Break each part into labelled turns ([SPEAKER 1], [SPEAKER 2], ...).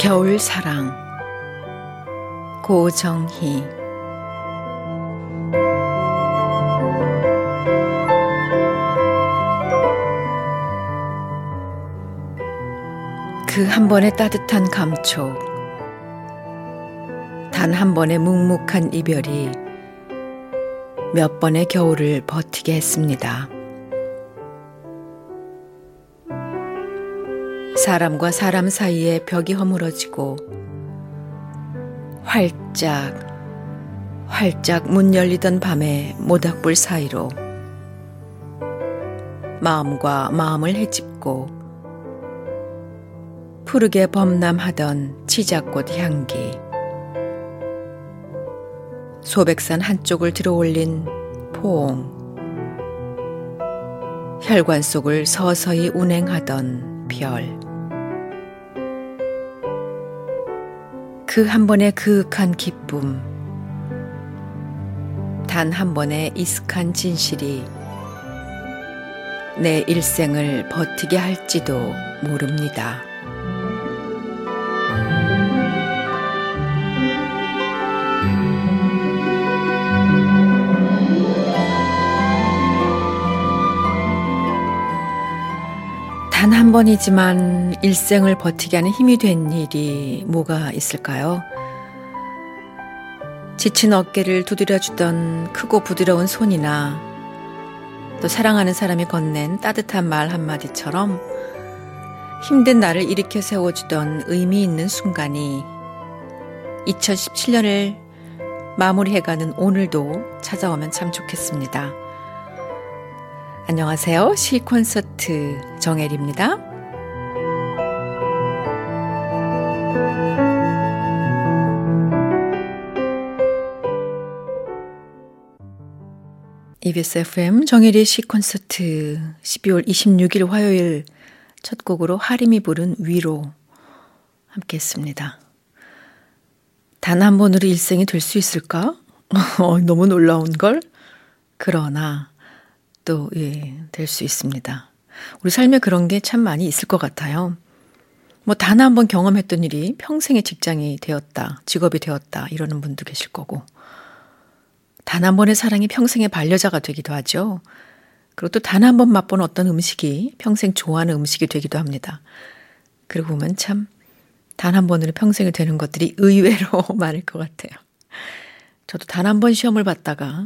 [SPEAKER 1] 겨울 사랑 고정희. 그 한 번의 따뜻한 감촉, 단 한 번의 묵묵한 이별이 몇 번의 겨울을 버티게 했습니다. 사람과 사람 사이에 벽이 허물어지고 활짝 문 열리던 밤의 모닥불 사이로 마음과 마음을 헤집고 푸르게 범람하던 치자꽃 향기, 소백산 한쪽을 들어올린 포옹, 혈관 속을 서서히 운행하던 별, 그 한 번의 그윽한 기쁨, 단 한 번의 이슥한 진실이 내 일생을 버티게 할지도 모릅니다. 단 한 번이지만 일생을 버티게 하는 힘이 된 일이 뭐가 있을까요? 지친 어깨를 두드려주던 크고 부드러운 손이나 또 사랑하는 사람이 건넨 따뜻한 말 한마디처럼 힘든 나를 일으켜 세워주던 의미 있는 순간이 2017년을 마무리해가는 오늘도 찾아오면 참 좋겠습니다. 안녕하세요. 시콘서트 정혜리입니다. EBS FM 정혜리의 시콘서트 12월 26일 화요일 첫 곡으로 하림이 부른 위로 함께 했습니다. 단 한 번으로 일생이 될 수 있을까? 너무 놀라운걸? 그러나 또 될 수 있습니다. 우리 삶에 그런 게 참 많이 있을 것 같아요. 뭐 단 한 번 경험했던 일이 평생의 직장이 되었다, 직업이 되었다 이러는 분도 계실 거고, 단 한 번의 사랑이 평생의 반려자가 되기도 하죠. 그리고 또 단 한 번 맛본 어떤 음식이 평생 좋아하는 음식이 되기도 합니다. 그러고 보면 참 단 한 번으로 평생이 되는 것들이 의외로 많을 것 같아요. 저도 단 한 번 시험을 봤다가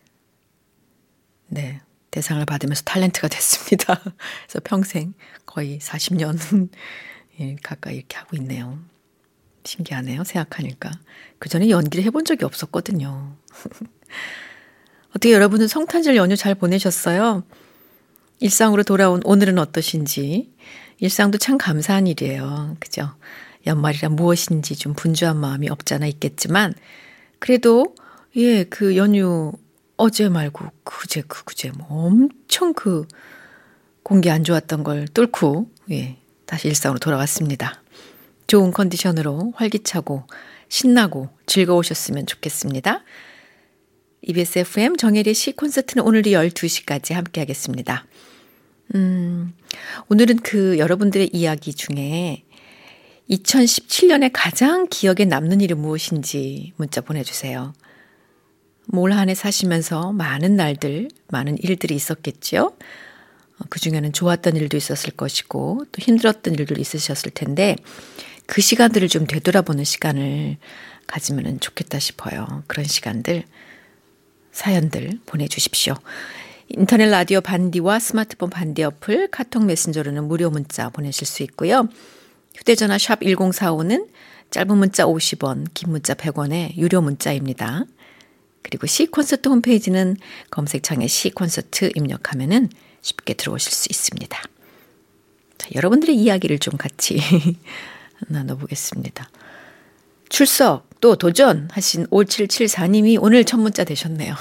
[SPEAKER 1] 대상을 받으면서 탤런트가 됐습니다. 그래서 평생 거의 40년 가까이 이렇게 하고 있네요. 신기하네요. 생각하니까. 그전에 연기를 해본 적이 없었거든요. 어떻게 여러분은 성탄절 연휴 잘 보내셨어요? 일상으로 돌아온 오늘은 어떠신지. 일상도 참 감사한 일이에요. 그죠? 연말이라 무엇인지 좀 분주한 마음이 없잖아 있겠지만 그래도 그 연휴 어제 말고 그제 뭐 엄청 공기 안 좋았던 걸 뚫고 다시 일상으로 돌아왔습니다. 좋은 컨디션으로 활기차고 신나고 즐거우셨으면 좋겠습니다. EBS FM 정혜리의 시콘서트는 오늘도 12시까지 함께 하겠습니다. 오늘은 여러분들의 이야기 중에 2017년에 가장 기억에 남는 일은 무엇인지 문자 보내주세요. 올 한 해 사시면서 많은 날들, 많은 일들이 있었겠죠. 그중에는 좋았던 일도 있었을 것이고 또 힘들었던 일도 있으셨을 텐데 그 시간들을 좀 되돌아보는 시간을 가지면 좋겠다 싶어요. 그런 시간들, 사연들 보내주십시오. 인터넷 라디오 반디와 스마트폰 반디 어플, 카톡 메신저로는 무료 문자 보내실 수 있고요. 휴대전화 샵 1045는 짧은 문자 50원, 긴 문자 100원의 유료 문자입니다. 그리고 시콘서트 홈페이지는 검색창에 시콘서트 입력하면은 쉽게 들어오실 수 있습니다. 자, 여러분들의 이야기를 좀 같이 나눠보겠습니다. 출석 또 도전하신 5774님이 오늘 첫 문자 되셨네요.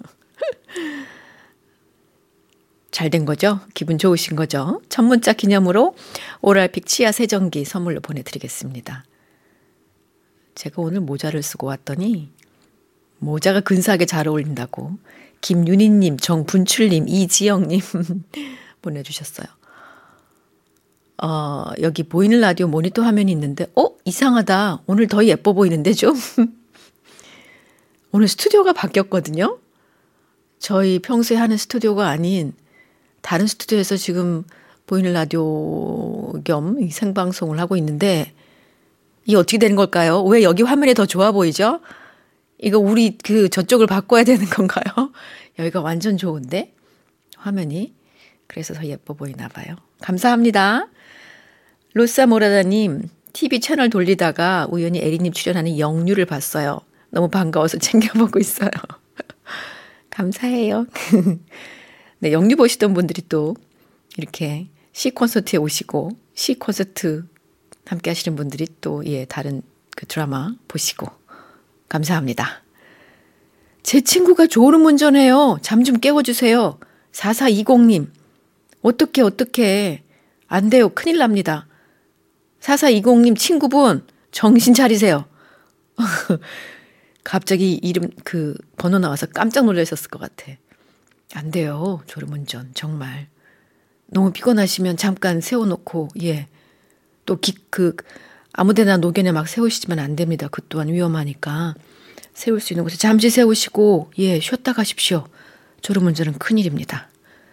[SPEAKER 1] 잘 된 거죠? 기분 좋으신 거죠? 첫 문자 기념으로 오랄픽 치아 세정기 선물로 보내드리겠습니다. 제가 오늘 모자를 쓰고 왔더니 모자가 근사하게 잘 어울린다고 김윤희님, 정분출님, 이지영님 보내주셨어요. 여기 보이는 라디오 모니터 화면이 있는데, 이상하다. 오늘 더 예뻐 보이는데 좀? 오늘 스튜디오가 바뀌었거든요. 저희 평소에 하는 스튜디오가 아닌 다른 스튜디오에서 지금 보이는 라디오 겸 생방송을 하고 있는데, 이게 어떻게 되는 걸까요? 왜 여기 화면이 더 좋아 보이죠? 이거 우리 저쪽을 바꿔야 되는 건가요? 여기가 완전 좋은데? 화면이. 그래서 더 예뻐 보이나 봐요. 감사합니다. 로사모라다님, TV 채널 돌리다가 우연히 에리님 출연하는 영유를 봤어요. 너무 반가워서 챙겨보고 있어요. 감사해요. 네, 영유 보시던 분들이 또 이렇게 시 콘서트에 오시고, 시 콘서트 함께 하시는 분들이 또, 다른 드라마 보시고, 감사합니다. 제 친구가 졸음운전해요. 잠 좀 깨워주세요. 4420님. 어떡해. 안 돼요. 큰일 납니다. 4420님 친구분, 정신 차리세요. 갑자기 이름, 번호 나와서 깜짝 놀라셨을 것 같아. 안 돼요. 졸음운전. 정말. 너무 피곤하시면 잠깐 세워놓고, 또 아무 데나 노견에 막 세우시면 안 됩니다. 그 또한 위험하니까. 세울 수 있는 곳에 잠시 세우시고, 쉬었다 가십시오. 졸음운전은 큰일입니다.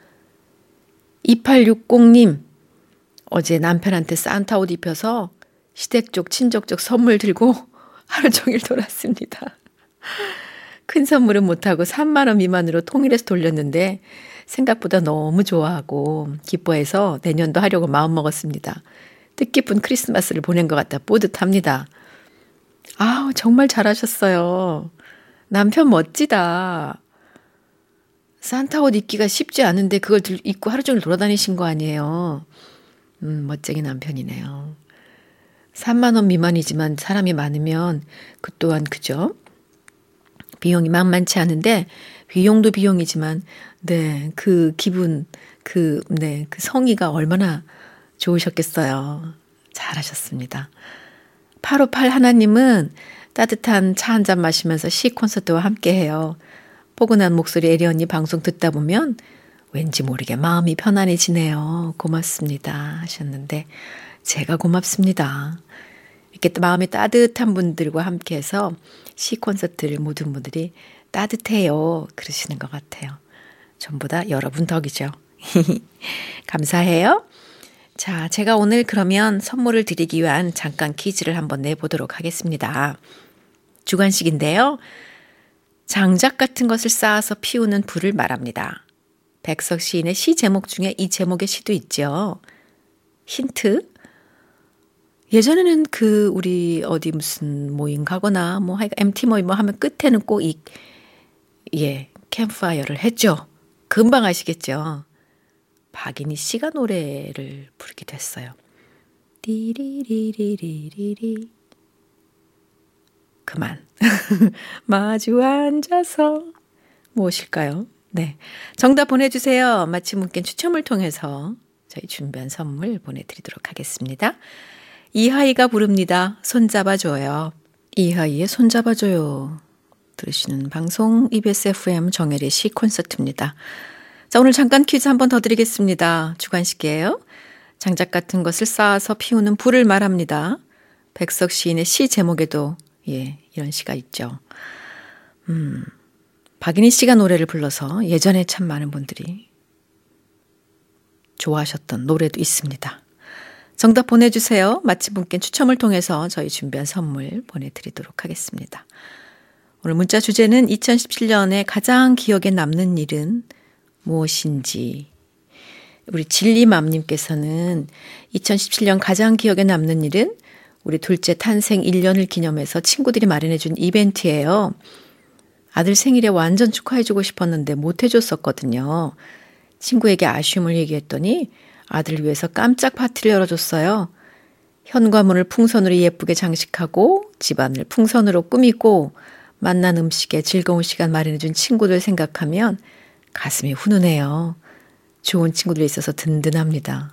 [SPEAKER 1] 2860님, 어제 남편한테 산타 옷 입혀서 시댁 쪽, 친족 쪽 선물 들고 하루 종일 돌았습니다. 큰 선물은 못하고 3만 원 미만으로 통일해서 돌렸는데 생각보다 너무 좋아하고 기뻐해서 내년도 하려고 마음먹었습니다. 뜻깊은 크리스마스를 보낸 것 같아 뿌듯합니다. 아우, 정말 잘하셨어요. 남편 멋지다. 산타 옷 입기가 쉽지 않은데 그걸 입고 하루 종일 돌아다니신 거 아니에요. 멋쟁이 남편이네요. 3만 원 미만이지만 사람이 많으면 그 또한 그죠? 비용이 만만치 않은데 비용도 비용이지만 그 기분, 그 성의가 얼마나 좋으셨겠어요. 잘하셨습니다. 858 하나님은 따뜻한 차 한 잔 마시면서 시 콘서트와 함께해요. 포근한 목소리 에리 언니 방송 듣다 보면 왠지 모르게 마음이 편안해지네요. 고맙습니다 하셨는데 제가 고맙습니다. 이렇게 마음이 따뜻한 분들과 함께해서 시 콘서트를 모든 분들이 따뜻해요 그러시는 것 같아요. 전부 다 여러분 덕이죠. 감사해요. 자, 제가 오늘 그러면 선물을 드리기 위한 잠깐 퀴즈를 한번 내보도록 하겠습니다. 주관식인데요. 장작 같은 것을 쌓아서 피우는 불을 말합니다. 백석 시인의 시 제목 중에 이 제목의 시도 있죠. 힌트. 예전에는 우리 어디 무슨 모임 가거나 MT 모임 하면 끝에는 꼭 캠프파이어를 했죠. 금방 아시겠죠. 박인희 씨가 노래를 부르기도 했어요. 띠리리리리리리. 그만. 마주 앉아서 무엇일까요? 네, 정답 보내주세요. 마침 문께 추첨을 통해서 저희 준비한 선물 보내드리도록 하겠습니다. 이하이가 부릅니다. 손잡아줘요. 이하이의 손잡아줘요. 들으시는 방송 EBS FM 정혜리 시 콘서트입니다. 자, 오늘 잠깐 퀴즈 한 번 더 드리겠습니다. 주관식이에요. 장작 같은 것을 쌓아서 피우는 불을 말합니다. 백석 시인의 시 제목에도 이런 시가 있죠. 박인희 씨가 노래를 불러서 예전에 참 많은 분들이 좋아하셨던 노래도 있습니다. 정답 보내주세요. 마침 분께 추첨을 통해서 저희 준비한 선물 보내드리도록 하겠습니다. 오늘 문자 주제는 2017년에 가장 기억에 남는 일은 무엇인지. 우리 진리맘님께서는 2017년 가장 기억에 남는 일은 우리 둘째 탄생 1년을 기념해서 친구들이 마련해준 이벤트예요. 아들 생일에 완전 축하해주고 싶었는데 못해줬었거든요. 친구에게 아쉬움을 얘기했더니 아들을 위해서 깜짝 파티를 열어줬어요. 현관문을 풍선으로 예쁘게 장식하고 집안을 풍선으로 꾸미고 만난 음식에 즐거운 시간 마련해준 친구들 생각하면 가슴이 훈훈해요. 좋은 친구들이 있어서 든든합니다.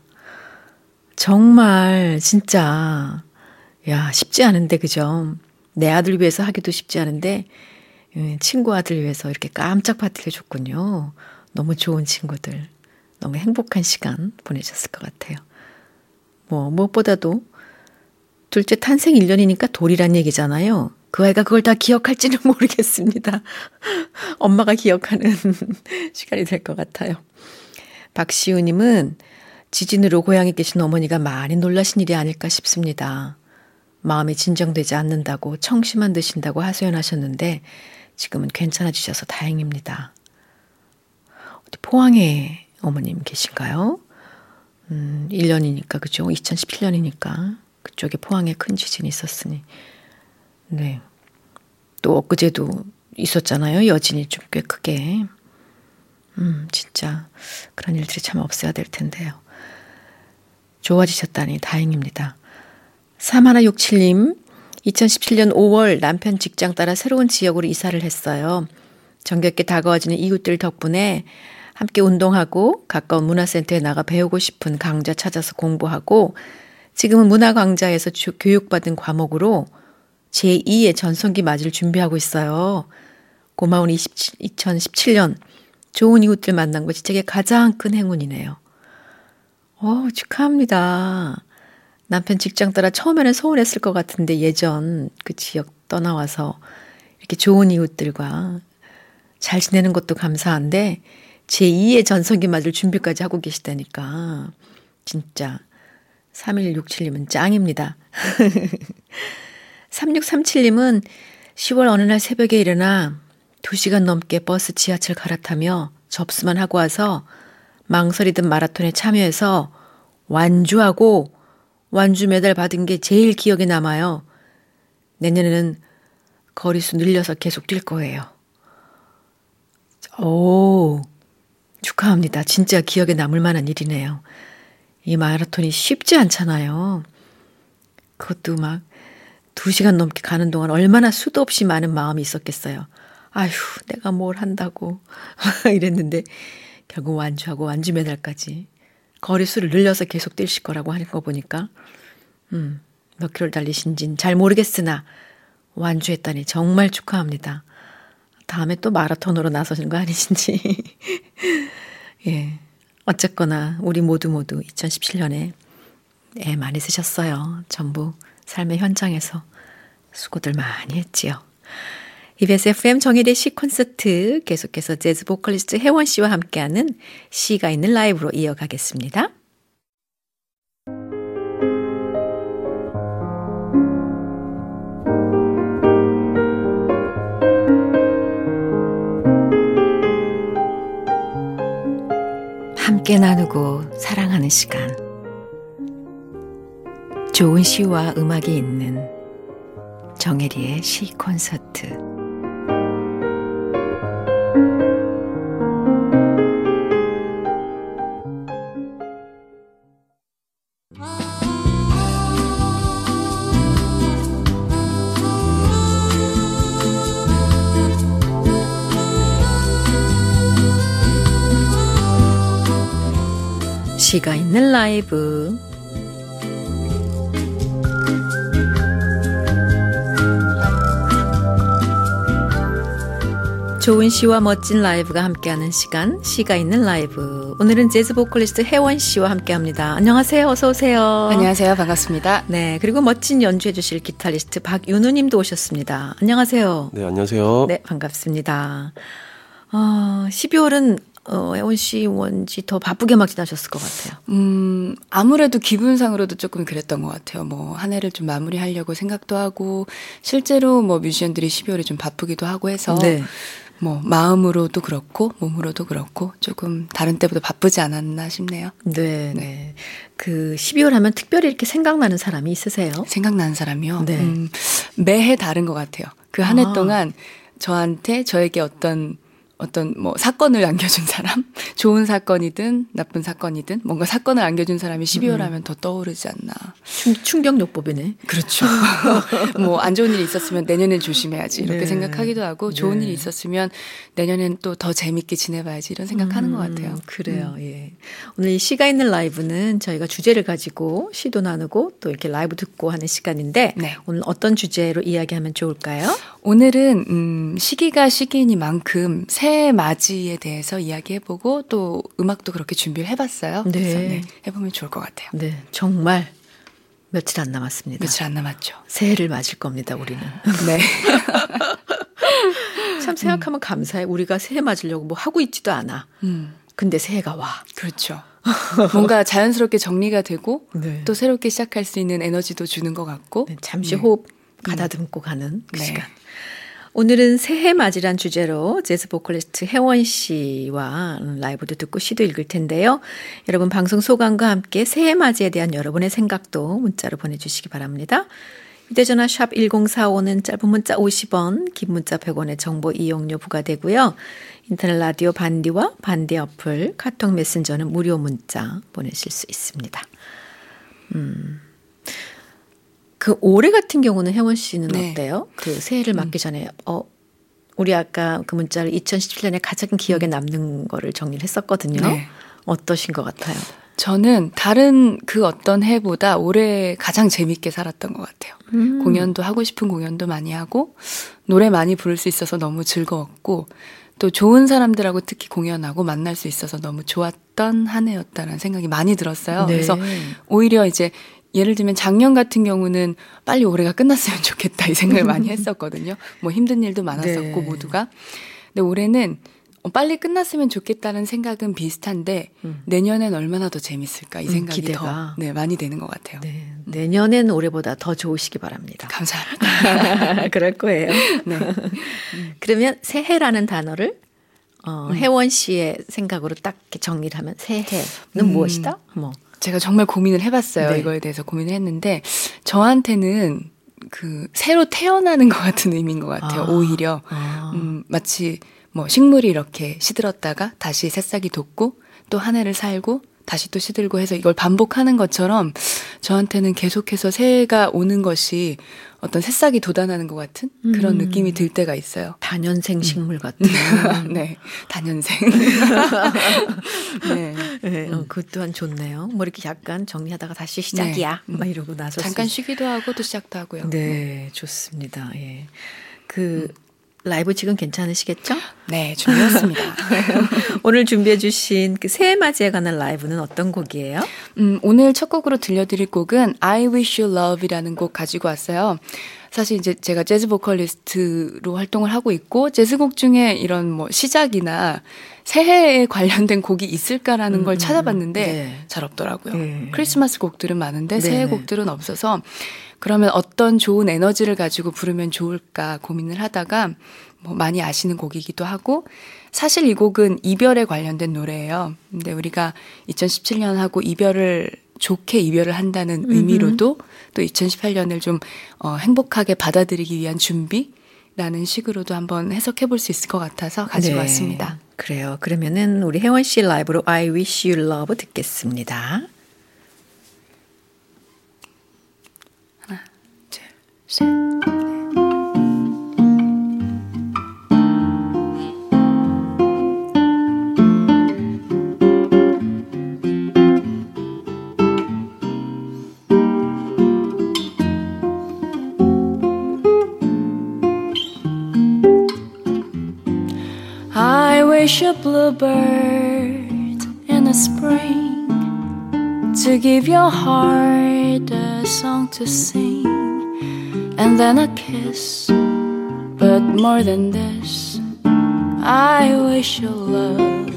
[SPEAKER 1] 정말 진짜 쉽지 않은데 그죠? 내 아들 위해서 하기도 쉽지 않은데 친구 아들 위해서 이렇게 깜짝 파티를 해줬군요. 너무 좋은 친구들, 너무 행복한 시간 보내셨을 것 같아요. 무엇보다도 둘째 탄생 1년이니까 돌이란 얘기잖아요. 그 아이가 그걸 다 기억할지는 모르겠습니다. 엄마가 기억하는 시간이 될 것 같아요. 박시우님은 지진으로 고향에 계신 어머니가 많이 놀라신 일이 아닐까 싶습니다. 마음이 진정되지 않는다고 청심환 드신다고 하소연하셨는데 지금은 괜찮아지셔서 다행입니다. 어디 포항에 어머님 계신가요? 1년이니까 그죠? 2017년이니까 그쪽에 포항에 큰 지진이 있었으니 네. 또 엊그제도 있었잖아요. 여진이 좀 꽤 크게. 진짜 그런 일들이 참 없어야 될 텐데요. 좋아지셨다니 다행입니다. 3167님, 2017년 5월 남편 직장 따라 새로운 지역으로 이사를 했어요. 정겹게 다가와지는 이웃들 덕분에 함께 운동하고 가까운 문화센터에 나가 배우고 싶은 강좌 찾아서 공부하고 지금은 문화강좌에서 교육받은 과목으로 제2의 전성기 맞이를 준비하고 있어요. 고마운 2017년 좋은 이웃들 만난 것이 제게 가장 큰 행운이네요. 축하합니다. 남편 직장 따라 처음에는 서운했을 것 같은데 예전 그 지역 떠나와서 이렇게 좋은 이웃들과 잘 지내는 것도 감사한데 제2의 전성기 맞을 준비까지 하고 계시다니까 진짜 3167님은 짱입니다. 3637님은 10월 어느 날 새벽에 일어나 2시간 넘게 버스 지하철 갈아타며 접수만 하고 와서 망설이던 마라톤에 참여해서 완주하고 완주 메달 받은 게 제일 기억에 남아요. 내년에는 거리수 늘려서 계속 뛸 거예요. 오, 축하합니다. 진짜 기억에 남을 만한 일이네요. 이 마라톤이 쉽지 않잖아요. 그것도 막 2시간 넘게 가는 동안 얼마나 수도 없이 많은 마음이 있었겠어요. 아휴, 내가 뭘 한다고 이랬는데 결국 완주하고 완주 메달까지 거리수를 늘려서 계속 뛰실 거라고 하는 거 보니까 몇 킬로를 달리신지는 잘 모르겠으나 완주했다니 정말 축하합니다. 다음에 또 마라톤으로 나서시는 거 아니신지. 예, 어쨌거나 우리 모두 2017년에 애 많이 쓰셨어요. 전부 삶의 현장에서 수고들 많이 했지요. EBS FM 정혜리의 시 콘서트 계속해서 재즈 보컬리스트 혜원 씨와 함께하는 시가 있는 라이브로 이어가겠습니다. 함께 나누고 사랑하는 시간. 좋은 시와 음악이 있는 정혜리의 시 콘서트. 시가 있는 라이브. 좋은 시와 멋진 라이브가 함께하는 시간, 시가 있는 라이브. 오늘은 재즈 보컬리스트 혜원 씨와 함께합니다. 안녕하세요. 어서 오세요.
[SPEAKER 2] 안녕하세요. 반갑습니다.
[SPEAKER 1] 네, 그리고 멋진 연주해 주실 기타리스트 박윤우 님도 오셨습니다. 안녕하세요.
[SPEAKER 3] 네, 안녕하세요.
[SPEAKER 1] 네, 반갑습니다. 12월은 혜원 씨 원지 더 바쁘게 막 지나셨을 것 같아요.
[SPEAKER 2] 아무래도 기분상으로도 조금 그랬던 것 같아요. 한 해를 좀 마무리하려고 생각도 하고, 실제로 뮤지션들이 12월에 좀 바쁘기도 하고 해서,
[SPEAKER 1] 네.
[SPEAKER 2] 마음으로도 그렇고, 몸으로도 그렇고, 조금 다른 때보다 바쁘지 않았나 싶네요.
[SPEAKER 1] 네, 네. 그 12월 하면 특별히 이렇게 생각나는 사람이 있으세요?
[SPEAKER 2] 생각나는 사람이요?
[SPEAKER 1] 네.
[SPEAKER 2] 매해 다른 것 같아요. 그 한 해 동안 저에게 어떤 사건을 안겨준 사람, 좋은 사건이든 나쁜 사건이든 뭔가 사건을 안겨준 사람이 12월 하면 더 떠오르지 않나.
[SPEAKER 1] 충격요법이네.
[SPEAKER 2] 그렇죠. 안 좋은 일이 있었으면 내년엔 조심해야지 이렇게
[SPEAKER 1] 네.
[SPEAKER 2] 생각하기도 하고, 좋은 일이 있었으면 내년엔 또 더 재밌게 지내봐야지 이런 생각하는 것 같아요.
[SPEAKER 1] 그래요. 예. 오늘 이 시가 있는 라이브는 저희가 주제를 가지고 시도 나누고 또 이렇게 라이브 듣고 하는 시간인데,
[SPEAKER 2] 네.
[SPEAKER 1] 오늘 어떤 주제로 이야기하면 좋을까요?
[SPEAKER 2] 오늘은 시기가 시기이니만큼 새해 맞이에 대해서 이야기해보고 또 음악도 그렇게 준비를 해봤어요.
[SPEAKER 1] 네.
[SPEAKER 2] 그래서 네, 해보면 좋을 것 같아요.
[SPEAKER 1] 네, 정말 며칠 안 남았습니다.
[SPEAKER 2] 며칠 안 남았죠.
[SPEAKER 1] 새해를 맞을 겁니다, 우리는.
[SPEAKER 2] 네.
[SPEAKER 1] 참 생각하면 감사해. 우리가 새해 맞으려고 뭐 하고 있지도 않아. 근데 새해가 와.
[SPEAKER 2] 그렇죠. 뭔가 자연스럽게 정리가 되고
[SPEAKER 1] 네.
[SPEAKER 2] 또 새롭게 시작할 수 있는 에너지도 주는 것 같고
[SPEAKER 1] 네, 잠시 호흡 가다듬고 가는 그
[SPEAKER 2] 네.
[SPEAKER 1] 시간. 오늘은 새해 맞이란 주제로 재즈 보컬리스트 혜원 씨와 라이브도 듣고 시도 읽을 텐데요. 여러분 방송 소감과 함께 새해 맞이에 대한 여러분의 생각도 문자로 보내주시기 바랍니다. 휴대전화 샵 1045는 짧은 문자 50원, 긴 문자 100원의 정보 이용료 부과되고요. 인터넷 라디오 반디와 반디 어플, 카톡 메신저는 무료 문자 보내실 수 있습니다. 그 올해 같은 경우는 혜원 씨는
[SPEAKER 2] 네.
[SPEAKER 1] 어때요? 그 새해를 맞기 전에 우리 아까 그 문자를 2017년에 가장 기억에 남는 거를 정리를 했었거든요.
[SPEAKER 2] 네.
[SPEAKER 1] 어떠신 것 같아요?
[SPEAKER 2] 저는 다른 그 어떤 해보다 올해 가장 재밌게 살았던 것 같아요. 공연도 하고 싶은 공연도 많이 하고 노래 많이 부를 수 있어서 너무 즐거웠고 또 좋은 사람들하고 특히 공연하고 만날 수 있어서 너무 좋았던 한 해였다는 생각이 많이 들었어요.
[SPEAKER 1] 네.
[SPEAKER 2] 그래서 오히려 이제 예를 들면 작년 같은 경우는 빨리 올해가 끝났으면 좋겠다 이 생각을 많이 했었거든요. 뭐 힘든 일도 많았었고
[SPEAKER 1] 네.
[SPEAKER 2] 모두가. 근데 올해는 빨리 끝났으면 좋겠다는 생각은 비슷한데 내년엔 얼마나 더 재밌을까 이 생각이
[SPEAKER 1] 기대가.
[SPEAKER 2] 더 네, 많이 되는 것 같아요.
[SPEAKER 1] 네, 내년엔 올해보다 더 좋으시기 바랍니다.
[SPEAKER 2] 감사합니다.
[SPEAKER 1] 그럴 거예요.
[SPEAKER 2] 네.
[SPEAKER 1] 그러면 새해라는 단어를 혜원 씨의 생각으로 딱 이렇게 정리를 하면 새해는 무엇이다? 뭐.
[SPEAKER 2] 제가 정말 고민을 해봤어요.
[SPEAKER 1] 네.
[SPEAKER 2] 이거에 대해서 고민을 했는데 저한테는 그 새로 태어나는 것 같은 의미인 것 같아요. 오히려 마치 뭐 식물이 이렇게 시들었다가 다시 새싹이 돋고 또 한 해를 살고 다시 또 시들고 해서 이걸 반복하는 것처럼 저한테는 계속해서 새해가 오는 것이 어떤 새싹이 돋아나는 것 같은 그런 느낌이 들 때가 있어요.
[SPEAKER 1] 다년생 식물 같은.
[SPEAKER 2] 네, 다년생. 네.
[SPEAKER 1] 네, 그 또한 좋네요. 뭐 이렇게 약간 정리하다가 다시 시작이야.
[SPEAKER 2] 네.
[SPEAKER 1] 막 이러고 나서
[SPEAKER 2] 잠깐 쉬기도 하고 또 시작도 하고요.
[SPEAKER 1] 네, 좋습니다. 예. 그 라이브 지금 괜찮으시겠죠?
[SPEAKER 2] 네, 준비했습니다.
[SPEAKER 1] 오늘 준비해 주신 그 새해 맞이에 관한 라이브는 어떤 곡이에요?
[SPEAKER 2] 오늘 첫 곡으로 들려드릴 곡은 I Wish You Love이라는 곡 가지고 왔어요. 사실 이제 제가 재즈 보컬리스트로 활동을 하고 있고 재즈곡 중에 이런 뭐 시작이나 새해에 관련된 곡이 있을까라는 걸 찾아봤는데
[SPEAKER 1] 네.
[SPEAKER 2] 잘 없더라고요.
[SPEAKER 1] 네.
[SPEAKER 2] 크리스마스 곡들은 많은데
[SPEAKER 1] 네.
[SPEAKER 2] 새해 곡들은 없어서 그러면 어떤 좋은 에너지를 가지고 부르면 좋을까 고민을 하다가 뭐 많이 아시는 곡이기도 하고 사실 이 곡은 이별에 관련된 노래예요. 근데 우리가 2017년하고 좋게 이별을 한다는 의미로도 또 2018년을 좀 행복하게 받아들이기 위한 준비라는 식으로도 한번 해석해 볼 수 있을 것 같아서 가지고
[SPEAKER 1] 네.
[SPEAKER 2] 왔습니다.
[SPEAKER 1] 그래요. 그러면은 우리 혜원 씨 라이브로 I Wish You Love 듣겠습니다.
[SPEAKER 2] 하나, 둘, 셋. I wish a bluebird in the spring to give your heart a song to sing and then a kiss, but more than this I wish you love.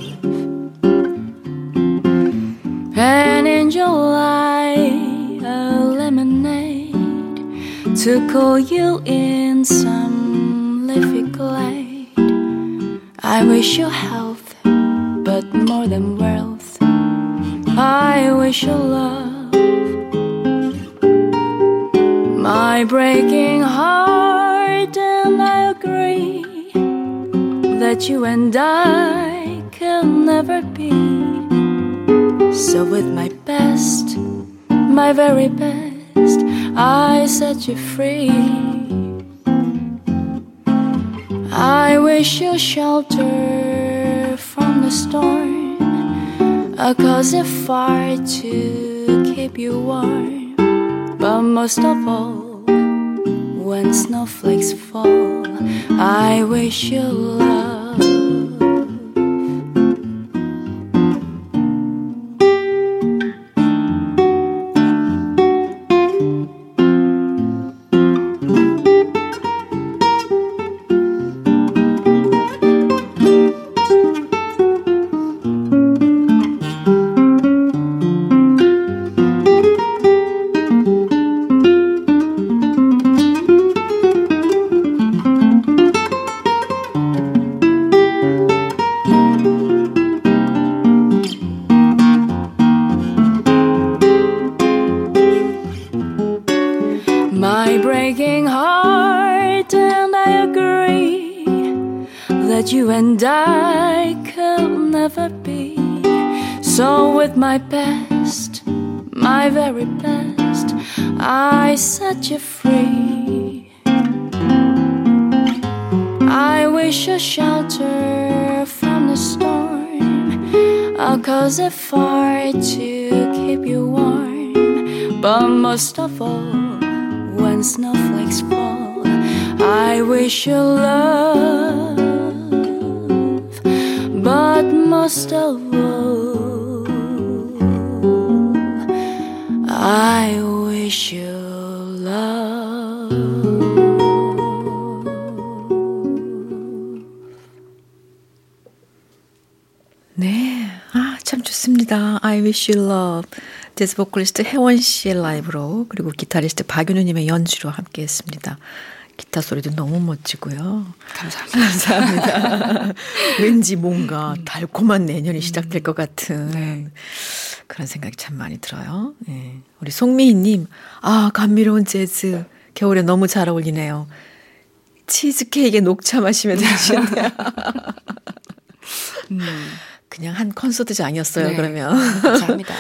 [SPEAKER 2] And in July a lemonade to cool you in some leafy glade. I wish you health, but more than wealth I wish you love. My breaking heart and I agree that you and I can never be. So with my best, my very best, I set you free. I wish you shelter from the storm, a cozy fire to keep you warm. But most of all, when snowflakes fall, I wish you love. my breaking heart, and I agree that you and I could never be. So with my best, my very best, I set you free. I wish a shelter from the storm, I'll cause a fire to keep you warm. But most of all, when snowflakes fall, I wish you love. But most of all, I wish you love.
[SPEAKER 1] 네, 참 좋습니다. I wish you love. 재즈 보컬리스트 혜원 씨의 라이브로 그리고 기타리스트 박윤우님의 연주로 함께했습니다. 기타 소리도 너무 멋지고요.
[SPEAKER 2] 감사합니다.
[SPEAKER 1] 왠지 뭔가 달콤한 내년이 시작될 것 같은
[SPEAKER 2] 네.
[SPEAKER 1] 그런 생각이 참 많이 들어요. 네. 우리 송미희님, 감미로운 재즈 겨울에 너무 잘 어울리네요. 치즈케이크에 녹차 마시면 되시네요. 그냥 한 콘서트장이었어요. 네. 그러면.
[SPEAKER 2] 감사합니다.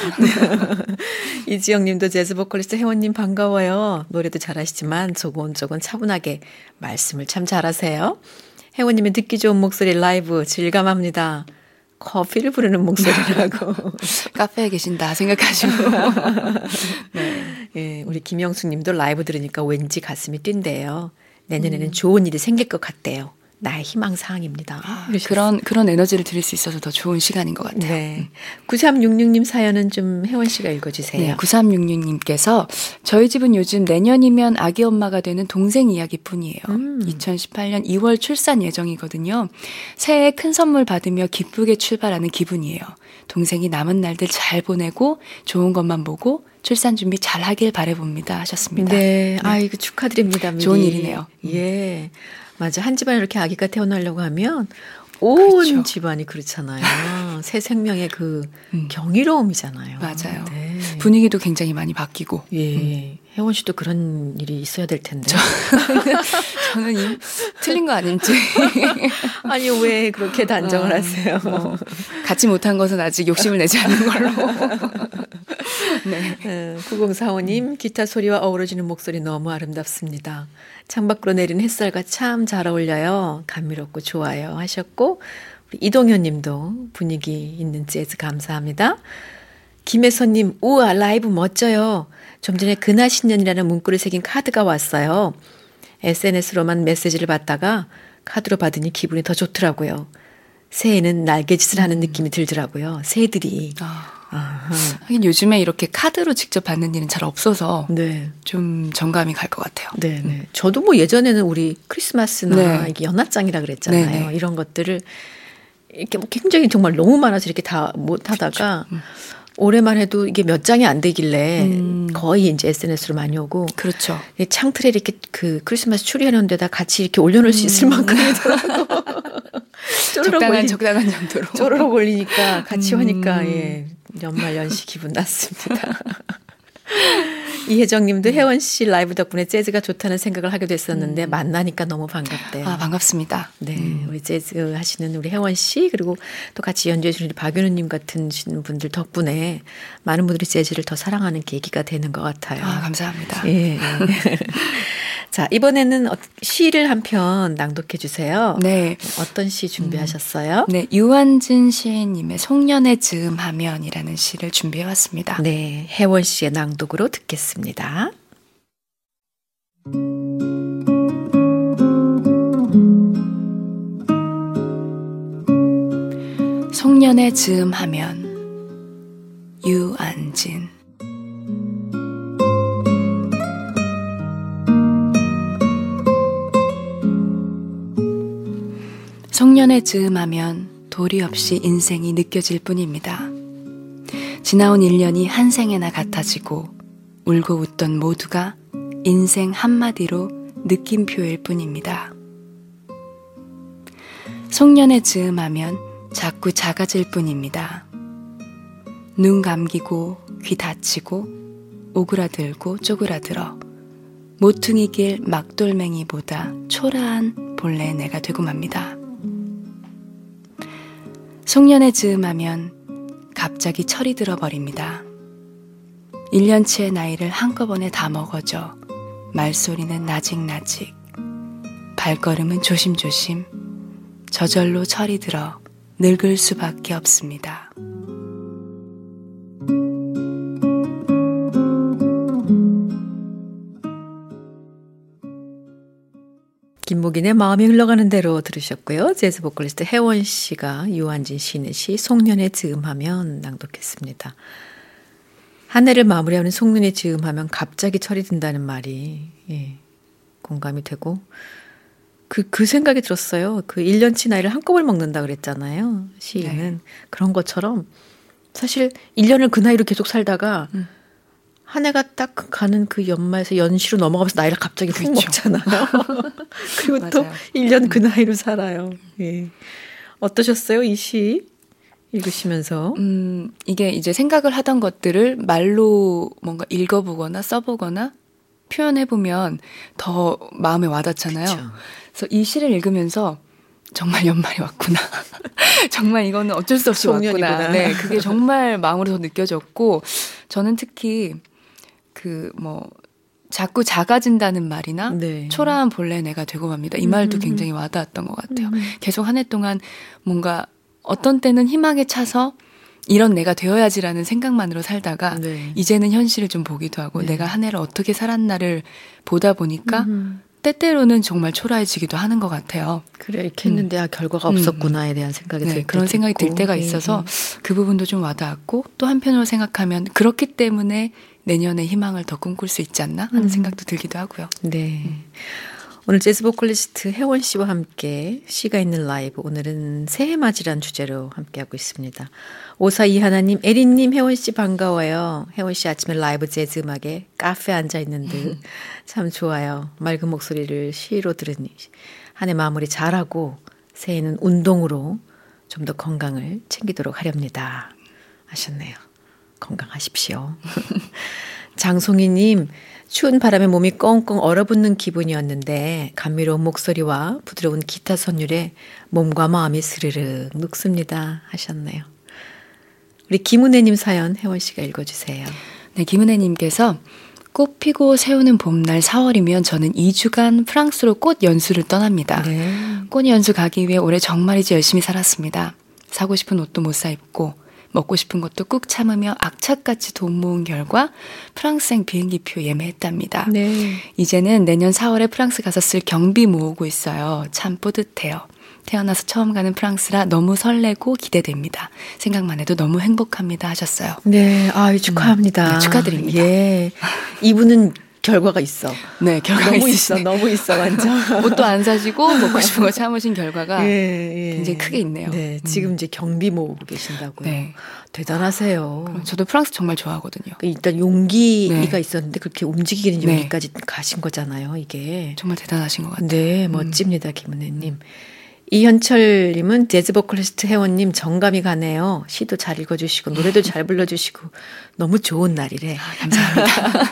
[SPEAKER 1] 이지영님도 재즈 보컬리스트 혜원님 반가워요. 노래도 잘하시지만 조곤조곤 차분하게 말씀을 참 잘하세요. 혜원님의 듣기 좋은 목소리 라이브 질감합니다. 커피를 부르는 목소리라고.
[SPEAKER 2] 카페에 계신다 생각하시고.
[SPEAKER 1] 네. 예, 우리 김영숙님도 라이브 들으니까 왠지 가슴이 뛴대요. 내년에는 좋은 일이 생길 것 같대요. 나의 희망사항입니다.
[SPEAKER 2] 그런 에너지를 드릴 수 있어서 더 좋은 시간인 것 같아요.
[SPEAKER 1] 네. 9366님 사연은 좀 혜원 씨가 읽어주세요.
[SPEAKER 2] 네, 9366님께서 저희 집은 요즘 내년이면 아기 엄마가 되는 동생 이야기뿐이에요. 2018년 2월 출산 예정이거든요. 새해에 큰 선물 받으며 기쁘게 출발하는 기분이에요. 동생이 남은 날들 잘 보내고 좋은 것만 보고 출산 준비 잘 하길 바라봅니다 하셨습니다.
[SPEAKER 1] 네, 아이고 축하드립니다. 미리.
[SPEAKER 2] 좋은 일이네요.
[SPEAKER 1] 예. 맞아. 한 집안에 이렇게 아기가 태어나려고 하면 온
[SPEAKER 2] 그렇죠.
[SPEAKER 1] 집안이 그렇잖아요. 새 생명의 그 경이로움이잖아요.
[SPEAKER 2] 맞아요.
[SPEAKER 1] 네.
[SPEAKER 2] 분위기도 굉장히 많이 바뀌고.
[SPEAKER 1] 예. 혜원 씨도 그런 일이 있어야 될 텐데.
[SPEAKER 2] 저는 틀린 거 아닌지.
[SPEAKER 1] 아니 왜 그렇게 단정을 하세요?
[SPEAKER 2] 갖지 못한 것은 아직 욕심을 내지 않는 걸로.
[SPEAKER 1] 네. 9045님 기타 소리와 어우러지는 목소리 너무 아름답습니다. 창밖으로 내리는 햇살과 참 잘 어울려요. 감미롭고 좋아요 하셨고 우리 이동현 님도 분위기 있는 재즈 감사합니다. 김혜선님 우와 라이브 멋져요. 좀 전에 근하신년이라는 문구를 새긴 카드가 왔어요. SNS로만 메시지를 받다가 카드로 받으니 기분이 더 좋더라고요. 새해는 날개짓을 하는 느낌이 들더라고요. 새들이.
[SPEAKER 2] 하긴 요즘에 이렇게 카드로 직접 받는 일은 잘 없어서
[SPEAKER 1] 네.
[SPEAKER 2] 좀 정감이 갈 것 같아요.
[SPEAKER 1] 네, 네. 저도 뭐 예전에는 우리 크리스마스나
[SPEAKER 2] 네.
[SPEAKER 1] 이게 연합장이라 그랬잖아요.
[SPEAKER 2] 네, 네.
[SPEAKER 1] 이런 것들을 이렇게 뭐 굉장히 정말 너무 많아서 이렇게 다 못 하다가 올해만 해도 이게 몇 장이 안 되길래 거의 이제 SNS로 많이 오고.
[SPEAKER 2] 그렇죠.
[SPEAKER 1] 창틀에 이렇게 그 크리스마스 추리하는 데다 같이 이렇게 올려놓을 수 있을 만큼이더라고.
[SPEAKER 2] 적당한 정도로.
[SPEAKER 1] 쪼르륵 올리니까 같이 하니까 예. 연말연시 기분 났습니다. 이혜정 님도 혜원 씨 라이브 덕분에 재즈가 좋다는 생각을 하게 됐었는데 만나니까 너무 반갑대요.
[SPEAKER 2] 반갑습니다.
[SPEAKER 1] 네, 우리 재즈 하시는 우리 혜원 씨 그리고 또 같이 연주해 주는 박윤우 님 같은 분들 덕분에 많은 분들이 재즈를 더 사랑하는 계기가 되는 것 같아요.
[SPEAKER 2] 감사합니다.
[SPEAKER 1] 예. 자, 이번에는 시를 한 편 낭독해 주세요.
[SPEAKER 2] 네.
[SPEAKER 1] 어떤 시 준비하셨어요?
[SPEAKER 2] 네, 유한진 시인님의 송년회 즈음하면이라는 시를 준비해 왔습니다.
[SPEAKER 1] 네, 혜원 씨의 낭독으로 듣겠습니다.
[SPEAKER 2] 송년회 즈음하면 유한진. 송년회 즈음하면 도리 없이 인생이 느껴질 뿐입니다. 지나온 1년이 한 생에나 같아지고 울고 웃던 모두가 인생 한마디로 느낌표일 뿐입니다. 송년회 즈음하면 자꾸 작아질 뿐입니다. 눈 감기고 귀 닫히고 오그라들고 쪼그라들어 모퉁이 길 막돌멩이보다 초라한 본래 내가 되고 맙니다. 송년회 즈음하면 갑자기 철이 들어버립니다. 1년치의 나이를 한꺼번에 다 먹어줘 말소리는 나직나직 발걸음은 조심조심 저절로 철이 들어 늙을 수밖에 없습니다.
[SPEAKER 1] 김목인의 마음이 흘러가는 대로 들으셨고요. 재즈 보컬리스트 혜원 씨가 유한진 시인의 시 송년회 즈음하면 낭독했습니다. 한 해를 마무리하는 송년회 즈음하면 갑자기 철이 든다는 말이 공감이 되고 그 생각이 들었어요. 그 1년치 나이를 한꺼번에 먹는다 그랬잖아요. 시인은. 네. 그런 것처럼 사실 1년을 그 나이로 계속 살다가 한 해가 딱 가는 그 연말에서 연시로 넘어가면서 나이를 갑자기 훅 먹잖아요. 그리고 맞아요. 또 1년 그 나이로 살아요. 예. 어떠셨어요? 이 시 읽으시면서?
[SPEAKER 2] 이게 이제 생각을 하던 것들을 말로 뭔가 읽어보거나 써보거나 표현해보면 더 마음에 와닿잖아요. 그쵸. 그래서 이 시를 읽으면서 정말 연말이 왔구나. 정말 이거는 어쩔 수 없이 왔구나. 네, 그게 정말 마음으로 더 느껴졌고 저는 특히 자꾸 작아진다는 말이나 네. 초라한 본래 내가 되고 맙니다. 이 말도 굉장히 와닿았던 것 같아요. 계속 한 해 동안 뭔가 어떤 때는 희망에 차서 이런 내가 되어야지라는 생각만으로 살다가 네. 이제는 현실을 좀 보기도 하고 네. 내가 한 해를 어떻게 살았나를 보다 보니까 때때로는 정말 초라해지기도 하는 것 같아요.
[SPEAKER 1] 그래 이렇게 했는데 결과가 없었구나에 대한 생각이 들
[SPEAKER 2] 그런 생각이 들 때가 있어서 그 부분도 좀 와닿았고 또 한편으로 생각하면 그렇기 때문에 내년에 희망을 더 꿈꿀 수 있지 않나 하는 생각도 들기도 하고요.
[SPEAKER 1] 네. 오늘 재즈 보컬리스트 혜원 씨와 함께 시가 있는 라이브 오늘은 새해맞이란 주제로 함께하고 있습니다. 542 하나님, 에린님, 혜원 씨 반가워요. 혜원 씨 아침에 라이브 재즈 음악에 카페에 앉아있는 듯 참 좋아요. 맑은 목소리를 시로 들으니 한 해 마무리 잘하고 새해는 운동으로 좀 더 건강을 챙기도록 하렵니다. 하셨네요. 건강하십시오. 장송희님, 추운 바람에 몸이 꽁꽁 얼어붙는 기분이었는데 감미로운 목소리와 부드러운 기타 선율에 몸과 마음이 스르륵 녹습니다. 하셨네요. 우리 김은혜님 사연 혜원 씨가 읽어주세요.
[SPEAKER 2] 네, 김은혜님께서 꽃 피고 새우는 봄날 4월이면 저는 2주간 프랑스로 꽃 연수를 떠납니다. 네. 꽃 연수 가기 위해 올해 정말이지 열심히 살았습니다. 사고 싶은 옷도 못 사 입고 먹고 싶은 것도 꾹 참으며 악착같이 돈 모은 결과 프랑스행 비행기표 예매했답니다. 네. 이제는 내년 4월에 프랑스 가서 쓸 경비 모으고 있어요. 참 뿌듯해요. 태어나서 처음 가는 프랑스라 너무 설레고 기대됩니다. 생각만 해도 너무 행복합니다 하셨어요.
[SPEAKER 1] 네, 축하합니다.
[SPEAKER 2] 네, 축하드립니다.
[SPEAKER 1] 예, 이분은 결과가 있어.
[SPEAKER 2] 네, 결과가
[SPEAKER 1] 너무 있어, 완전.
[SPEAKER 2] 옷도 안 사시고 먹고 싶은 거 참으신 결과가 굉장히 크게 있네요.
[SPEAKER 1] 네, 지금 이제 경비 모으고 계신다고요. 네. 대단하세요.
[SPEAKER 2] 저도 프랑스 정말 좋아하거든요.
[SPEAKER 1] 일단 용기가 있었는데 그렇게 움직이는 여기까지 가신 거잖아요, 이게.
[SPEAKER 2] 정말 대단하신 것 같아요.
[SPEAKER 1] 네, 멋집니다, 김은혜님. 이현철님은 재즈 보컬리스트 혜원님 정감이 가네요. 시도 잘 읽어주시고 노래도 잘 불러주시고 너무 좋은 날이래.
[SPEAKER 2] 감사합니다.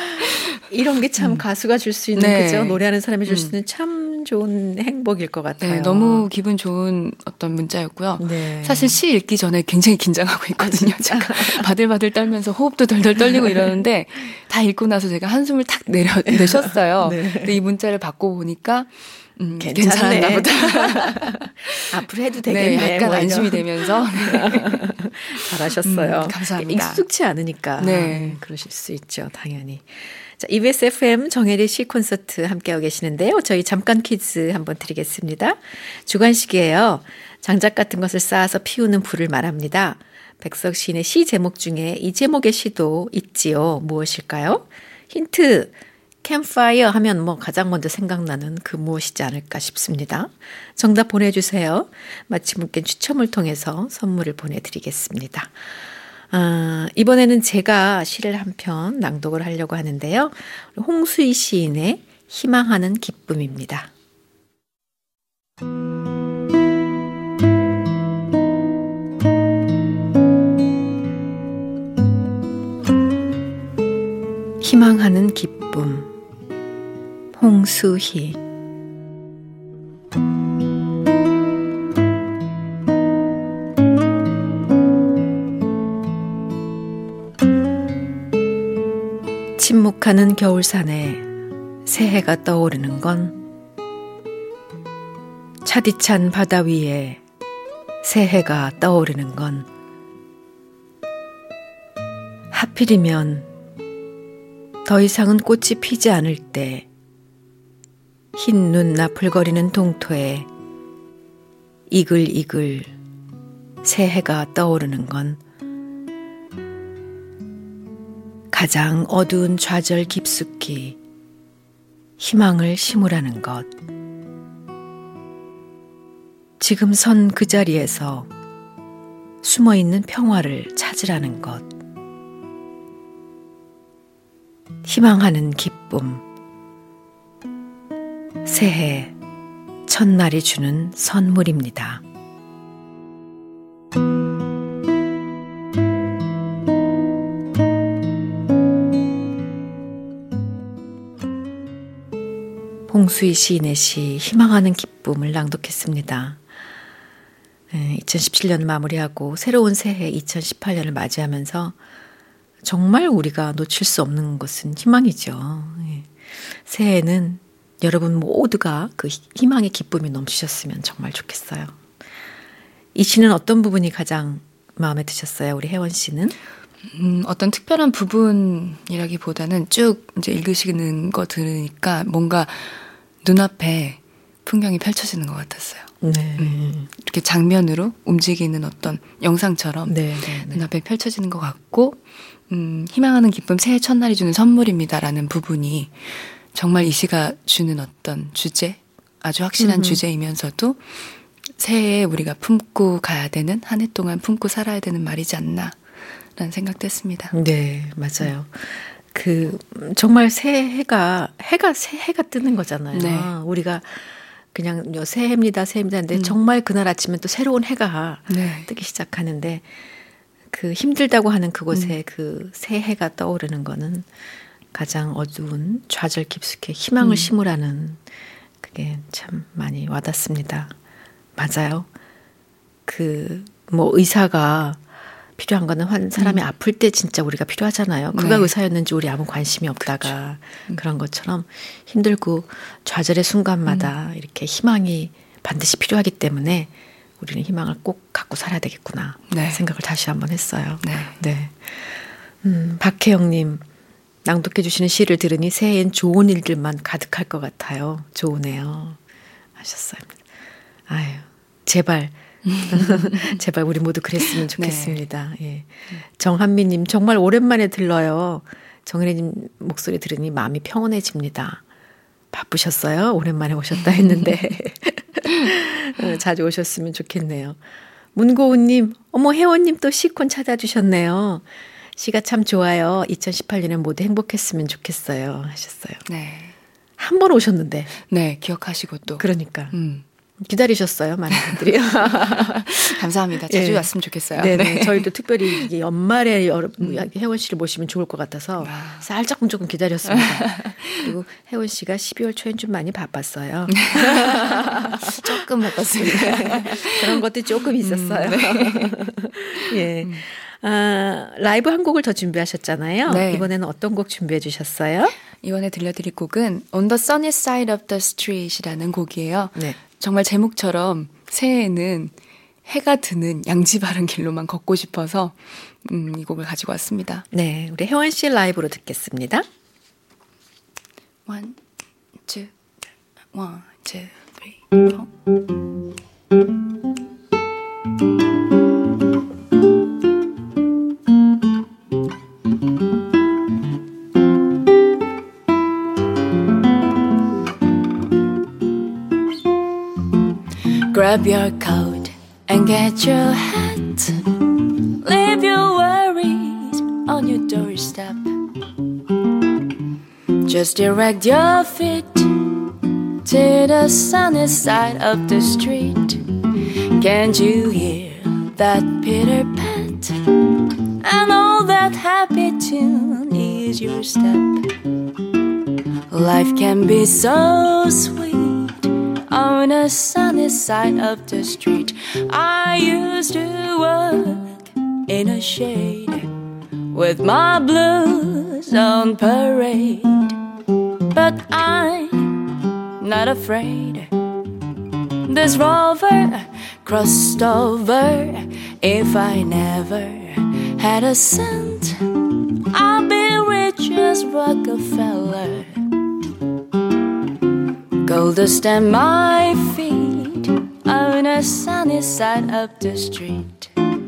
[SPEAKER 1] 이런 게 참 가수가 줄 수 있는 그죠? 노래하는 사람이 줄 수 있는 참 좋은 행복일 것 같아요.
[SPEAKER 2] 네, 너무 기분 좋은 어떤 문자였고요. 네. 사실 시 읽기 전에 굉장히 긴장하고 있거든요. 제가 바들바들 떨면서 호흡도 덜덜 떨리고 이러는데 다 읽고 나서 제가 한숨을 탁 내셨어요. 네. 근데 이 문자를 받고 보니까 괜찮았나 보다.
[SPEAKER 1] 앞으로 해도 되겠네.
[SPEAKER 2] 네, 약간 안심이 되면서.
[SPEAKER 1] 잘하셨어요.
[SPEAKER 2] 감사합니다.
[SPEAKER 1] 익숙치 않으니까. 네. 그러실 수 있죠. 당연히. 자, EBS FM 정혜리 시 콘서트 함께하고 계시는데요. 저희 잠깐 퀴즈 한번 드리겠습니다. 주관식이에요. 장작 같은 것을 쌓아서 피우는 불을 말합니다. 백석 시인의 시 제목 중에 이 제목의 시도 있지요. 무엇일까요? 힌트. 캠파이어 하면 가장 먼저 생각나는 그 무엇이지 않을까 싶습니다. 정답 보내주세요. 마침 분께 추첨을 통해서 선물을 보내드리겠습니다. 이번에는 제가 시를 한 편 낭독을 하려고 하는데요. 홍수희 시인의 희망하는 기쁨입니다. 희망하는 기쁨. 홍수희. 침묵하는 겨울산에 새해가 떠오르는 건 차디찬 바다 위에 새해가 떠오르는 건 하필이면 더 이상은 꽃이 피지 않을 때 흰 눈 나풀거리는 동토에 이글이글 새해가 떠오르는 건 가장 어두운 좌절 깊숙이 희망을 심으라는 것. 지금 선 그 자리에서 숨어있는 평화를 찾으라는 것. 희망하는 기쁨. 새해 첫날이 주는 선물입니다. 홍수희 시인의 시 희망하는 기쁨을 낭독했습니다. 2017년 마무리하고 새로운 새해 2018년을 맞이하면서 정말 우리가 놓칠 수 없는 것은 희망이죠. 새해에는 여러분 모두가 그 희망의 기쁨이 넘치셨으면 정말 좋겠어요. 이 시는 어떤 부분이 가장 마음에 드셨어요? 우리 혜원 씨는?
[SPEAKER 2] 어떤 특별한 부분이라기보다는 쭉 이제 읽으시는 거 들으니까 뭔가 눈앞에 풍경이 펼쳐지는 것 같았어요.
[SPEAKER 1] 네.
[SPEAKER 2] 이렇게 장면으로 움직이는 어떤 영상처럼
[SPEAKER 1] 네.
[SPEAKER 2] 눈앞에 펼쳐지는 것 같고, 희망하는 기쁨 새해 첫날이 주는 선물입니다라는 부분이 정말 이 시가 주는 어떤 주제, 아주 확실한 주제이면서도 새해에 우리가 품고 가야 되는, 한 해 동안 품고 살아야 되는 말이지 않나 라는 생각도 했습니다.
[SPEAKER 1] 네, 맞아요. 정말 새해가 뜨는 거잖아요.
[SPEAKER 2] 네.
[SPEAKER 1] 우리가 그냥 새해입니다. 근데 정말 그날 아침에 또 새로운 해가 뜨기 시작하는데 그 힘들다고 하는 그곳에 그 새해가 떠오르는 거는 가장 어두운 좌절 깊숙이 희망을 심으라는 그게 참 많이 와닿습니다. 맞아요. 의사가 필요한 거는 사람이 아플 때 진짜 우리가 필요하잖아요. 그가 의사였는지 우리 아무 관심이 없다가 그런 것처럼 힘들고 좌절의 순간마다 이렇게 희망이 반드시 필요하기 때문에 우리는 희망을 꼭 갖고 살아야 되겠구나 생각을 다시 한번 했어요. 네. 박혜영님 낭독해 주시는 시를 들으니 새해엔 좋은 일들만 가득할 것 같아요. 좋으네요 하셨어요. 아유 제발 우리 모두 그랬으면 좋겠습니다. 예. 정한미님 정말 오랜만에 들러요. 정은혜님 목소리 들으니 마음이 평온해집니다. 바쁘셨어요? 오랜만에 오셨다 했는데 자주 오셨으면 좋겠네요. 문고은님 어머 혜원님 또 시콘 찾아주셨네요. 시가 참 좋아요. 2018년에 모두 행복했으면 좋겠어요 하셨어요.
[SPEAKER 2] 네.
[SPEAKER 1] 한 번 오셨는데.
[SPEAKER 2] 네, 기억하시고 또.
[SPEAKER 1] 그러니까. 기다리셨어요, 많은 분들이.
[SPEAKER 2] 감사합니다. 자주 왔으면 좋겠어요.
[SPEAKER 1] 네. 저희도 특별히 이게 연말에 혜원 씨를 모시면 좋을 것 같아서 살짝 조금 기다렸습니다. 그리고 혜원 씨가 12월 초엔 좀 많이 바빴어요.
[SPEAKER 2] 조금 바빴습니다.
[SPEAKER 1] 그런 것도 조금 있었어요. 예. 라이브 한 곡을 더 준비하셨잖아요.
[SPEAKER 2] 네.
[SPEAKER 1] 이번에는 어떤 곡 준비해 주셨어요?
[SPEAKER 2] 이번에 들려드릴 곡은 On the Sunny Side of the Street이라는 곡이에요.
[SPEAKER 1] 네.
[SPEAKER 2] 정말 제목처럼 새해에는 해가 드는 양지 바른 길로만 걷고 싶어서 이 곡을 가지고 왔습니다.
[SPEAKER 1] 네, 우리 혜원 씨 라이브로 듣겠습니다.
[SPEAKER 2] 1, 2, 3, 4. Grab your coat and get your hat. Leave your worries on your doorstep. Just direct your feet to the sunny side of the street. Can't you hear that pitter pat? And all that happy tune is your step. Life can be so sweet on the sunny side of the street. I used to work in a shade with my blues on parade, but I'm not afraid. This rover crossed over. If I never had a cent, I'd be rich as Rockefeller. Gold dust at my feet on the sunny side of the street.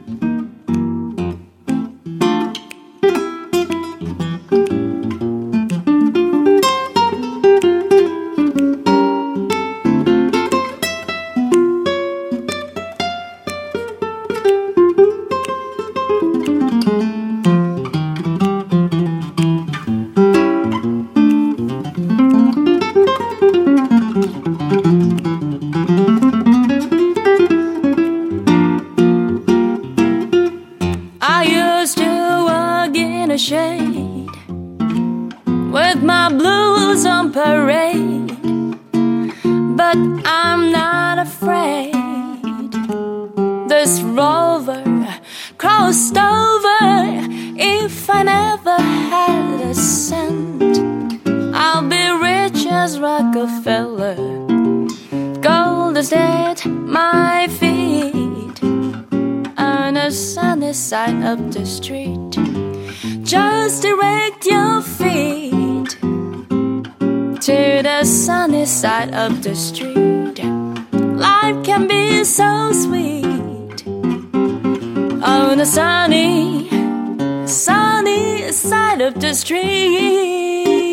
[SPEAKER 2] Shade with my blues on parade, but I'm not afraid. This rover crossed over. If I never had a cent, I'll be rich as Rockefeller. Gold is at my feet on the sunny side of the street. Just direct your feet to the sunny side of the street. Life can be so sweet on the sunny, sunny side of the street.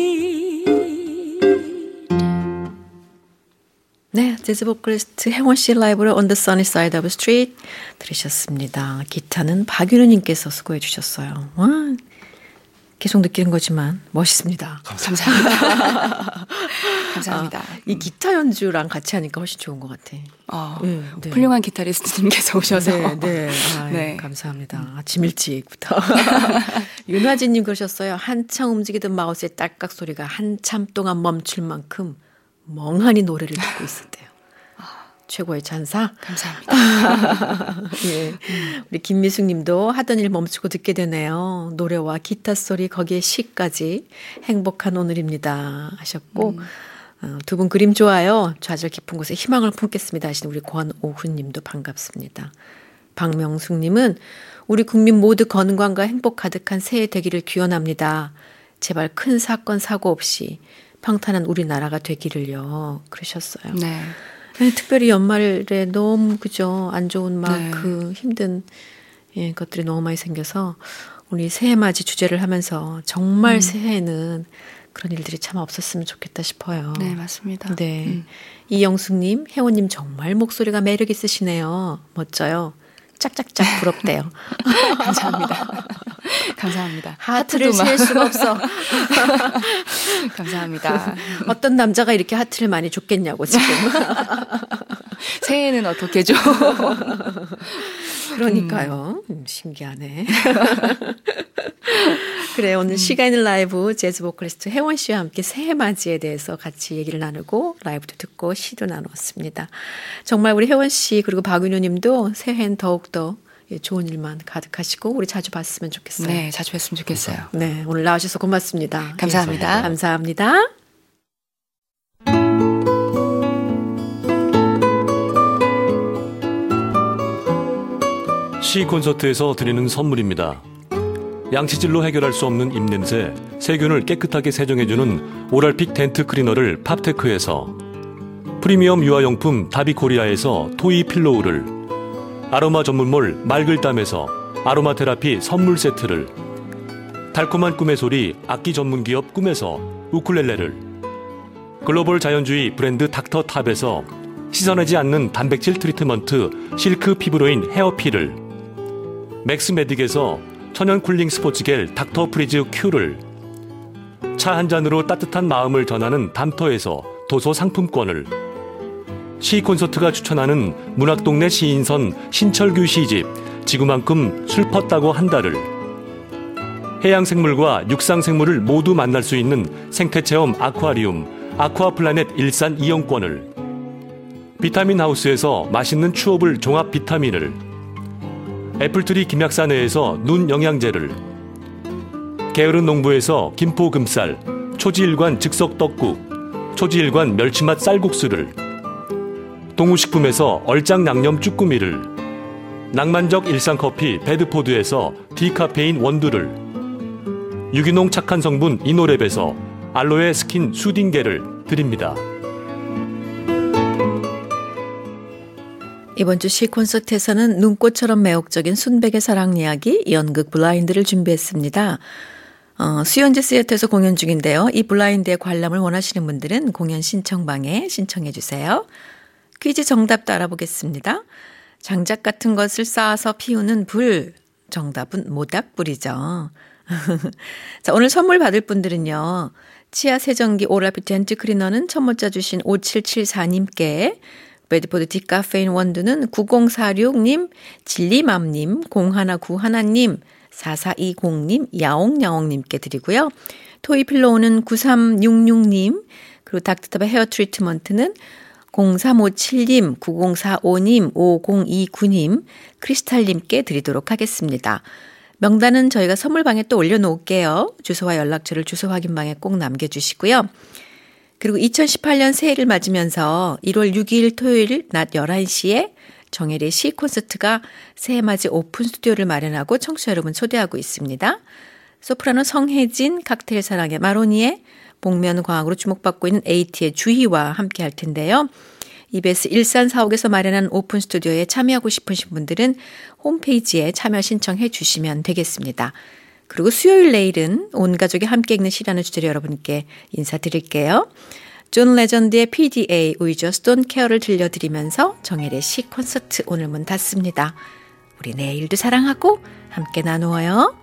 [SPEAKER 1] 네, 재즈 보컬리스트 혜원 씨 라이브로 On the Sunny Side of the Street 들으셨습니다. 기타는 박윤우님께서 수고해 주셨어요. 와, 계속 느끼는 거지만 멋있습니다.
[SPEAKER 2] 감사합니다. 감사합니다.
[SPEAKER 1] 이 기타 연주랑 같이 하니까 훨씬 좋은 것 같아.
[SPEAKER 2] 네. 훌륭한 기타리스트님께서 오셔서.
[SPEAKER 1] 네. 네. 감사합니다. 아침 일찍부터. 윤화진님 그러셨어요. 한창 움직이던 마우스의 딸깍 소리가 한참 동안 멈출 만큼 멍하니 노래를 듣고 있었대요. 최고의 찬사.
[SPEAKER 2] 감사합니다.
[SPEAKER 1] 예. 우리 김미숙 님도 하던 일 멈추고 듣게 되네요. 노래와 기타 소리 거기에 시까지 행복한 오늘입니다 하셨고 두 분 그림 좋아요. 좌절 깊은 곳에 희망을 품겠습니다 하시는 우리 권오훈 님도 반갑습니다. 박명숙 님은 우리 국민 모두 건강과 행복 가득한 새해 되기를 기원합니다. 제발 큰 사건 사고 없이 평탄한 우리나라가 되기를요. 그러셨어요.
[SPEAKER 2] 네.
[SPEAKER 1] 특별히 연말에 너무 그죠 안 좋은 막
[SPEAKER 2] 네.
[SPEAKER 1] 그 힘든 것들이 너무 많이 생겨서 우리 새해맞이 주제를 하면서 정말 새해에는 그런 일들이 참 없었으면 좋겠다 싶어요.
[SPEAKER 2] 네, 맞습니다.
[SPEAKER 1] 네, 이영숙님, 혜원님 정말 목소리가 매력 있으시네요. 멋져요. 짝짝짝 부럽대요.
[SPEAKER 2] 감사합니다. 감사합니다.
[SPEAKER 1] 하트를 셀 수가 없어.
[SPEAKER 2] 감사합니다.
[SPEAKER 1] 어떤 남자가 이렇게 하트를 많이 줬겠냐고 지금.
[SPEAKER 2] 새해는 어떻게 줘?
[SPEAKER 1] 그러니까요. 신기하네. 그래, 오늘 시가 있는 라이브 재즈 보컬리스트 혜원 씨와 함께 새해 맞이에 대해서 같이 얘기를 나누고 라이브도 듣고 시도 나눴습니다. 정말 우리 혜원 씨 그리고 박윤우 님도 새해엔 더욱더 좋은 일만 가득하시고 우리 자주 봤으면 좋겠어요.
[SPEAKER 2] 네, 자주 뵀으면 좋겠어요.
[SPEAKER 1] 네, 오늘 나와주셔서 고맙습니다.
[SPEAKER 2] 감사합니다.
[SPEAKER 1] 네, 감사합니다.
[SPEAKER 3] 시 콘서트에서 드리는 선물입니다. 양치질로 해결할 수 없는 입냄새, 세균을 깨끗하게 세정해주는 오랄픽 덴트 클리너를 팝테크에서, 프리미엄 유아용품 다비코리아에서 토이 필로우를, 아로마 전문몰 말글담에서 아로마 테라피 선물 세트를, 달콤한 꿈의 소리 악기 전문기업 꿈에서 우쿨렐레를, 글로벌 자연주의 브랜드 닥터탑에서 씻어내지 않는 단백질 트리트먼트 실크 피부로인 헤어필을, 맥스메딕에서 천연 쿨링 스포츠겔 닥터 프리즈 큐를, 차 한 잔으로 따뜻한 마음을 전하는 담터에서 도서 상품권을, 시 콘서트가 추천하는 문학동네 시인선 신철규 시집 지구만큼 슬펐다고 한 달을, 해양생물과 육상생물을 모두 만날 수 있는 생태체험 아쿠아리움 아쿠아플라넷 일산 이용권을, 비타민 하우스에서 맛있는 추업을 종합 비타민을, 애플트리 김약사내에서 눈 영양제를, 게으른 농부에서 김포금쌀 초지일관 즉석 떡국 초지일관 멸치맛 쌀국수를, 동우식품에서 얼짱 양념 쭈꾸미를, 낭만적 일상커피 배드포드에서 디카페인 원두를, 유기농 착한 성분 이노랩에서 알로에 스킨 수딩겔을 드립니다.
[SPEAKER 1] 이번 주 시 콘서트에서는 눈꽃처럼 매혹적인 순백의 사랑 이야기 연극 블라인드를 준비했습니다. 수연지 시애터에서 공연 중인데요. 이 블라인드의 관람을 원하시는 분들은 공연 신청방에 신청해 주세요. 퀴즈 정답도 알아보겠습니다. 장작 같은 것을 쌓아서 피우는 불. 정답은 모닥불이죠. 자, 오늘 선물 받을 분들은요. 치아 세정기 오랄픽 덴트 클리너는 첫 문자 주신 5774님께, 베드포드 디카페인 원두는 9046님, 진리맘님, 0191님, 4420님, 야옹야옹님께 드리고요. 토이필로우는 9366님, 그리고 닥터탑의 헤어 트리트먼트는 0357님, 9045님, 5029님, 크리스탈님께 드리도록 하겠습니다. 명단은 저희가 선물방에 또 올려놓을게요. 주소와 연락처를 주소 확인방에 꼭 남겨주시고요. 그리고 2018년 새해를 맞으면서 1월 6일 토요일 낮 11시에 정혜리의 시 콘서트가 새해맞이 오픈 스튜디오를 마련하고 청취자 여러분 초대하고 있습니다. 소프라노 성혜진, 칵테일 사랑의 마로니에, 복면과학으로 주목받고 있는 에이티의 주희와 함께 할 텐데요. EBS 일산 사옥에서 마련한 오픈 스튜디오에 참여하고 싶으신 분들은 홈페이지에 참여 신청해 주시면 되겠습니다. 그리고 수요일 내일은 온 가족이 함께 읽는 시라는 주제로 여러분께 인사드릴게요. 존 레전드의 PDA We Just Don't Care를 들려드리면서 정혜리의 시 콘서트 오늘 문 닫습니다. 우리 내일도 사랑하고 함께 나누어요.